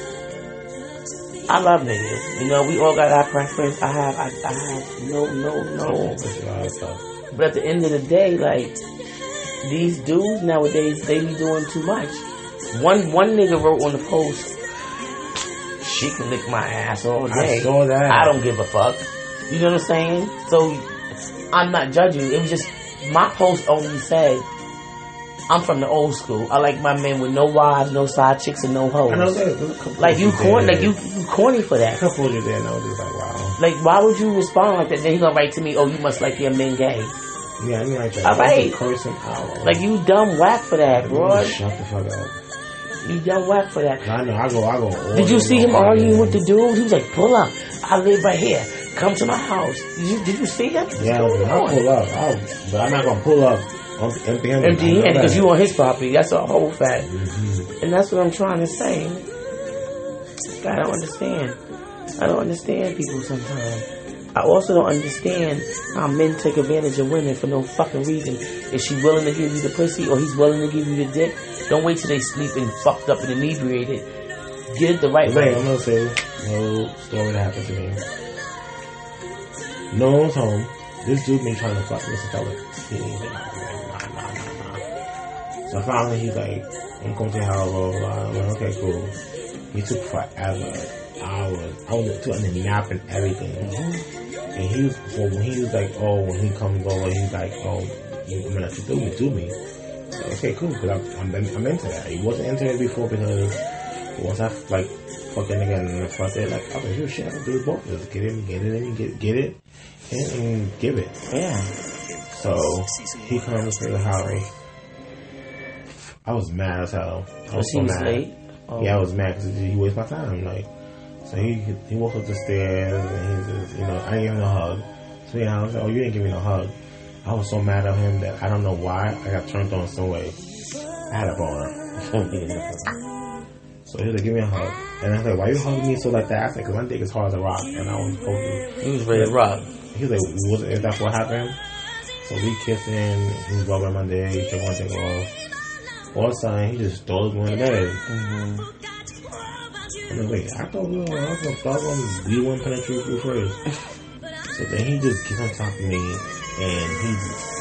I love niggas. You know, we all got our preference. I have I, I have no no no. But at the end of the day, like these dudes nowadays, they be doing too much. One one nigga wrote on the post, "She can lick my ass all day. I saw that. I don't give a fuck." You know what I'm saying? So I'm not judging. It was just my post only said, "I'm from the old school. I like my men with no wives, no side chicks, and no hoes." I know that. Like you corny, like you, you corny for that. A couple of you there, I was just like, wow. Like why would you respond like that? Then he gonna write to me, "Oh, you must like your men gay." Yeah, I mean like that. All right. Cursing out. Like you dumb whack for that, bro. Shut the fuck up. You dumb whack for that. I know. I go. I go. Did you see him arguing with the dude? He was like, "Pull up. I live right here. Come to my house." Did you, did you see him? Yeah, I'll pull up. I'll, but I'm not gonna pull up empty handed. Empty handed because you on his property. That's a whole fact. Mm-hmm. And that's what I'm trying to say. I don't understand. I don't understand people sometimes. I also don't understand how men take advantage of women for no fucking reason. Is she willing to give you the pussy or he's willing to give you the dick? Don't wait till they sleep and fucked up and inebriated. Get it the right way. Wait, I'm gonna say no story that happened to me. No one's home. This dude been trying to fuck me since I was teen. Nah, nah, nah, nah. So finally he's like, I'm going to your house, blah, blah, blah. I'm like, okay, cool. He took forever. Hours. I was doing the nap and everything. Mm-hmm. And he was, so when he was like, oh, when he comes over, he's like, oh, I'm gonna let you do me, do me. So, okay, cool, because I'm, I'm, I'm into that. He wasn't into it before because once I, like, fucking nigga in the front there, like, I was like, shit, I can do it both. Just get it, get it in, get, get it, and, and give it. Yeah. So, he comes to the house. I was mad as hell. I was so was mad. Late? Oh. Yeah, I was mad because he wasted my time. Like, so he he walked up the stairs and he just, you know, I didn't give him a hug. So yeah, I was like, oh, you didn't give me no hug. I was so mad at him that I don't know why I got turned on some way. I had a boner. So he was like, give me a hug. And I was like, why you hugging me so like that? I said, because my dick is hard as a rock. And I was focused. He was ready to rock. He was like, was, is that what happened? So we kissing, he was rubbing my dick, he took one thing off. All of a sudden, he just throws me in the bed. Mm-hmm. I'm like, wait, I thought we were I was gonna we wouldn't penetrate you first. So then he just gets on top of me and he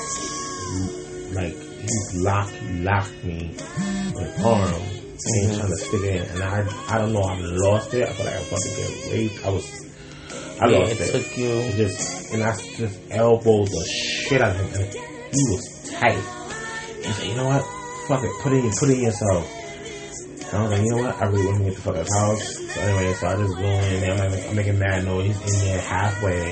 just, like, he locked, he locked me with his arm and he's trying to stick it in. And I, I don't know, I lost it. I feel like I was about to get raped. I was, I yeah, lost it. it. Took you. It just, and I just elbowed the shit out of him. And he was tight. He said, you know what? Fuck it, put it in, put it in yourself. And I was like, you know what? I really want to get the fuck out of the house. So anyway, so I just go in there. I'm, like, I'm making mad noise. He's in there halfway.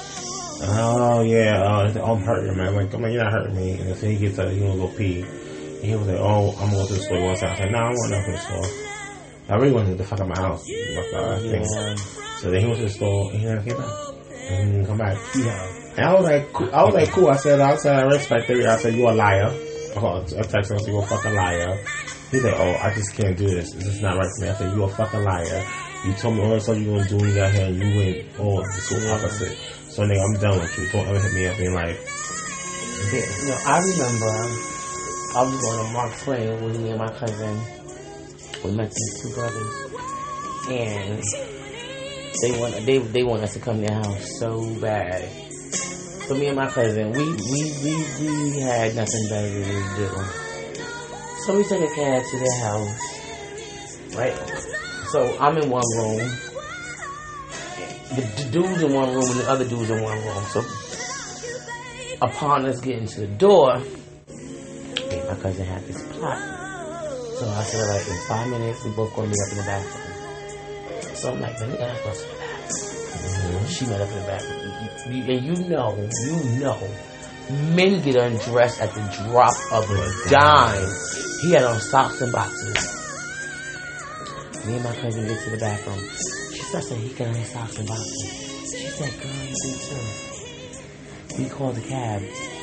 Oh, yeah. Oh, he said, oh, I'm hurting, man. I'm like, come on, you're not hurting me. And so he gets up, he gonna go pee. And he was like, oh, I'm going to the store. Once I was like, no, I want nothing to the store. I really wanted to get the fuck out of my house. Yeah. So then he went to the store, and he never came back. And he didn't come back. Yeah. And I was like, cool. I was like, cool. I said, I said, I respect it. I said, you're a liar. I texted him, I said, you're a fucking liar. He's like, oh, I just can't do this. This is not right for me. I said, you a fucking liar. You told me all the stuff you were going to do when you got here, and you went, oh, it's so opposite. So, nigga, I'm done with you. Don't ever hit me up in life. Yeah, you know, I remember I was going to Mark Twain with me and my cousin. We met these two brothers. And they want, they, they want us to come to their house so bad. So, me and my cousin, we, we, we, we had nothing better to do. So we took a cab to their house, right? So I'm in one room, the, the dude's in one room, and the other dude's in one room. So upon us getting to the door, me and my cousin had this plot. So I said, like, in five minutes, we both gonna meet up in the bathroom. So I'm like, let me get up to the bathroom. Mm-hmm. She met up in the bathroom. You, and you know, you know, men get undressed at the drop of a dime. He had on socks and boxes. Me and my cousin get to the bathroom. She starts saying he got on socks and boxes. She said, girl, you do too. We called the cab.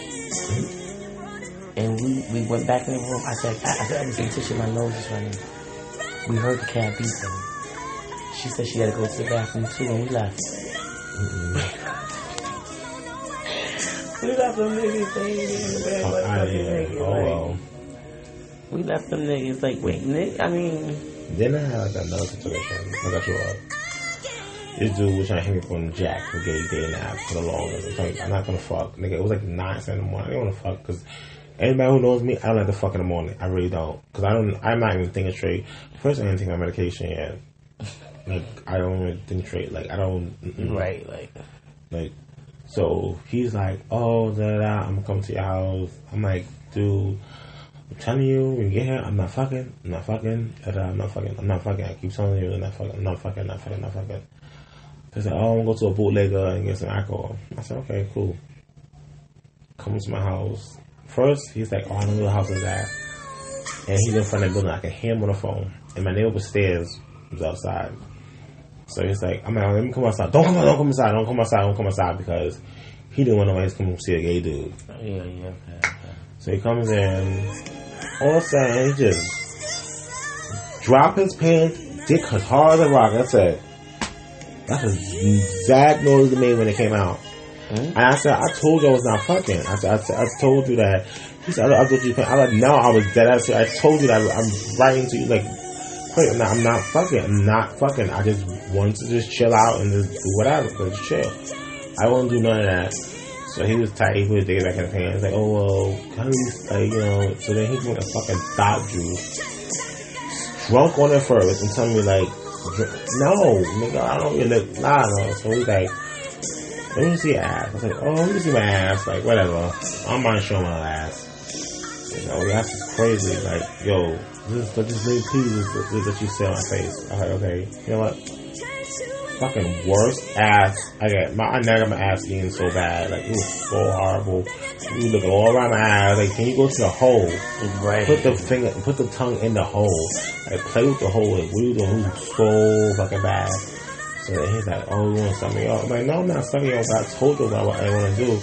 And we, we went back in the room. I said, I, I said, I just need tissue, my nose is running. We heard the cab beeping. She said she had to go to the bathroom too, and we left. Mm-hmm. We left them niggas staying in the bed like fucking niggas. Oh, well. We left them niggas like, wait, nigga, I mean... Then I had like another situation. I got you up. This dude was trying to hit me from Jack for gay gay nap for the longest. Like, I'm not gonna fuck. Nigga, it was like nine, seven in the morning. I didn't wanna fuck because anybody who knows me, I don't like to fuck in the morning. I really don't. Because I don't, I'm not even thinking straight. First, I didn't take my medication yet. Like, I don't even think straight. Like, I don't... Mm-mm. Right, like... Like, so he's like, oh, da da da, I'm gonna come to your house. I'm like, dude, I'm telling you, when you get here, I'm not fucking, I'm not fucking, da da, I'm not fucking, I'm not fucking. I keep telling you, I'm not fucking, I'm not fucking, I'm not fucking, I'm not fucking. They said, oh, I'm gonna go to a bootlegger and get some alcohol. I said, okay, cool. Come to my house. First, he's like, oh, I know where the house is at. And he's in front of the building. I can hear him on the phone. And my neighbor upstairs was outside. So he's like, I'm like, let me come outside. Don't come, don't come inside. Don't come outside. Don't come outside because he didn't want nobody to come see a gay dude. Oh, yeah, yeah, okay, okay. So he comes in. All of a sudden, he just drop his pants, dick as hard as a rock. That's it. That's the exact noise they made when it came out. Mm-hmm. And I said, I told you I was not fucking. I said, I, said, I told you that. He said, I, I told you. I like, no, I was dead. I said, I told you that. I'm writing to you like. I'm not, I'm not fucking. I'm not fucking. I just wanted to just chill out and just do whatever. Just chill. I won't do none of that. So he was tight. He put his dick back in his pants. Like, oh, well, kind of, like, you know. So then he went a fucking thought juice. Drunk on it first and telling me, like, no, nigga, I don't even look, nah, no. So he's like, let me see your ass. I was like, oh, let me see my ass. Like, whatever. I don't mind showing my ass. You know, that's just crazy. Like, yo. Just, just leave please that you say on my face. I was like, okay, you know what? Fucking worst ass. I got my, I never got my ass eaten so bad. Like, it was so horrible. You looking all around my ass. Like, can you go to the hole? Right. Put the finger, put the tongue in the hole. Like, play with the hole. Like, what are you doing? It was so fucking bad. So then he's like, oh, you want to suck me off? I'm like, no, I'm not sucking you off. I told you about what I want to do.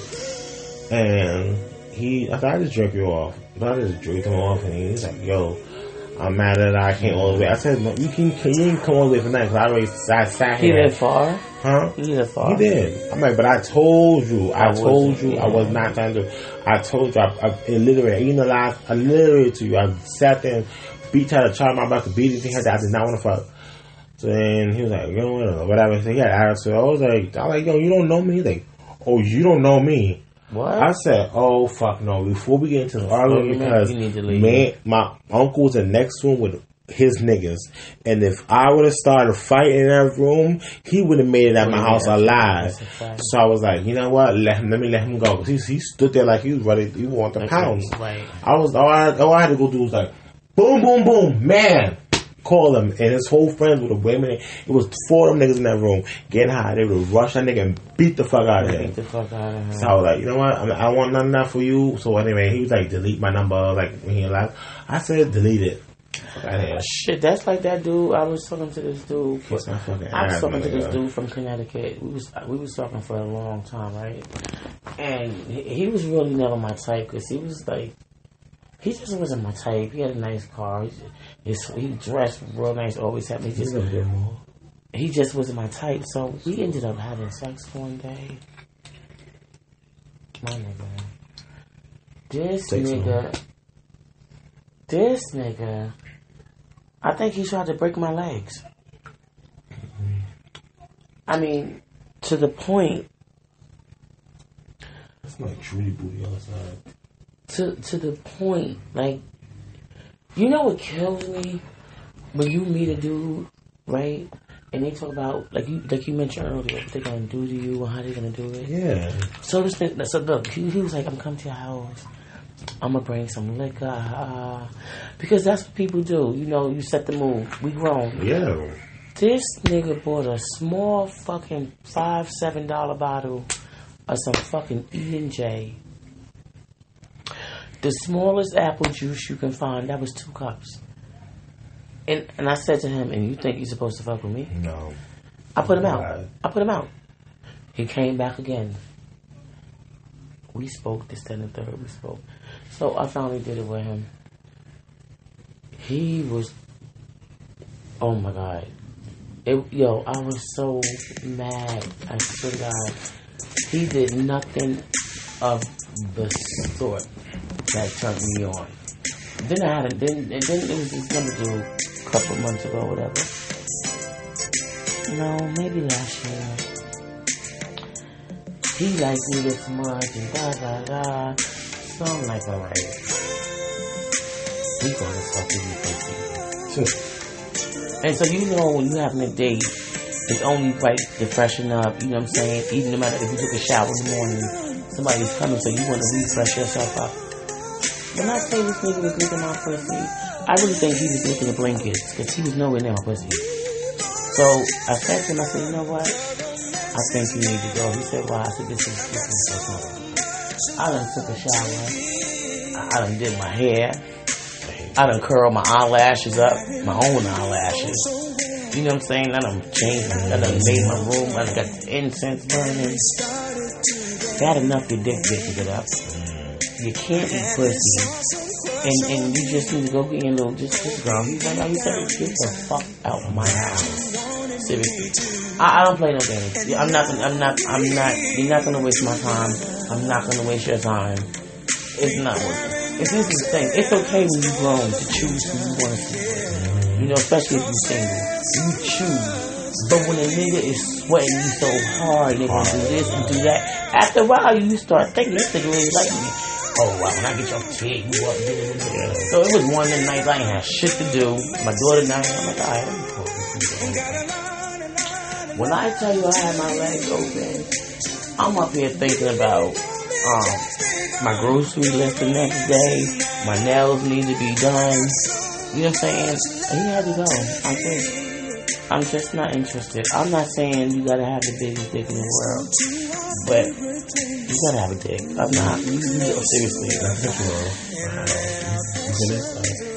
And he, I thought I just jerk you off. But I just jerked him off. And he's like, yo, I'm mad that I came all the way. I said, no, you can, you didn't come all the way from that because I already I sat here. He did far? Huh? He did far? He did. I'm like, but I told you. I, I told you yeah. I was not trying to. I told you. I, I illiterate. You know, I, I literate to you. I sat there and beat her to try my best to beat it. He had that. I did not want to fuck. So then he was like, you know, whatever. So he had attitude. I was like, I was like, yo, you don't know me? He's like, oh, you don't know me. What? I said, oh, fuck no. Before we get into the argument, because man, my uncle was in the next room with his niggas. And if I would have started a fight in that room, he would have made it at my yeah, house alive. So I was like, you know what? Let him, let me let him go. Because he, he stood there like he was ready. He wanted the pounds. Right. I was, all I, all I had to go do was like, boom, boom, boom, man. Call him, and his whole friends would have women. It was four of them niggas in that room getting high. They would have rushed that nigga and beat the fuck out of him. Beat the fuck out of him. So I was like, you know what? I, mean, I want none of that for you. So anyway, he was like, delete my number. Like when he left, I said, delete it. Shit, that's like that dude. I was talking to this dude. For, I was talking to this dude from Connecticut. We was we was talking for a long time, right? And he, he was really never my type because he was like. He just wasn't my type. He had a nice car. He, just, he dressed real nice. Always had me. He just, he just wasn't my type. So we ended up having sex one day. My nigga. This Six nigga. One. This nigga. I think he tried to break my legs. Mm-hmm. I mean, to the point. That's like truly booty outside. To to the point, like, you know what kills me? When you meet a dude, right? And they talk about, like you like you mentioned earlier, what they're going to do to you and how they're going to do it. Yeah. So this thing, so look, he, he was like, I'm coming to your house. I'm going to bring some liquor. Uh, because that's what people do. You know, you set the mood. We grown. Yeah. This nigga bought a small fucking five, seven dollar bottle of some fucking E and J. The smallest apple juice you can find, that was two cups. And and I said to him, and you think you're supposed to fuck with me? No. I put him out. I put him out. He came back again. We spoke, this, then, and third, we spoke. So I finally did it with him. He was, oh my God. It, yo, I was so mad. I swear to God. He did nothing of the sort that turned me on. Then I had a, then, and then it was just gonna do a couple months ago, whatever. No, maybe last year. He liked me this much and da da da. So I'm like, alright. We gonna fuck with you pussy. And so you know when you having a date, it's only right to freshen up, you know what I'm saying? Even no matter if you took a shower in the morning, somebody's coming, so you want to refresh yourself up. When I say this nigga was licking my pussy, I really think he was licking the blankets, because he was nowhere near my pussy. So I said to him, I said, you know what? I think you need to go. He said, why? I said, this is, this is, this is. I done took a shower. I done did my hair. I done curled my eyelashes up, my own eyelashes. You know what I'm saying? I done changed, I done made my room, I done got the incense burning. Bad enough your dick gets it up. You can't eat pussy. And and you just need to go get your little, just, just girl. He's like, he said, get the fuck out of my house. Seriously. I, I don't play no games. I'm not, I'm not, I'm not, you're not gonna waste my time. I'm not gonna waste your time. It's not worth it. It's this is the thing. It's okay when you're grown to choose who you want to see with. You know, especially if you're single. You choose. But when a nigga is sweating you so hard, they gonna do this and do that. After a while, you start thinking this nigga really like me. Oh wow, when I get your kid, you up there. So it was one of the nights I ain't had shit to do. My daughter and I, I'm like, alright, let me call this. When I tell you I had my legs open, I'm up here thinking about um. my grocery list the next day, my nails need to be done. You know what I'm saying? And he had to go. I'm just, I'm just not interested. I'm not saying you gotta have the biggest dick in the world, but you gotta have a dick. I'm not. You, you, seriously. That's for sure. You finished?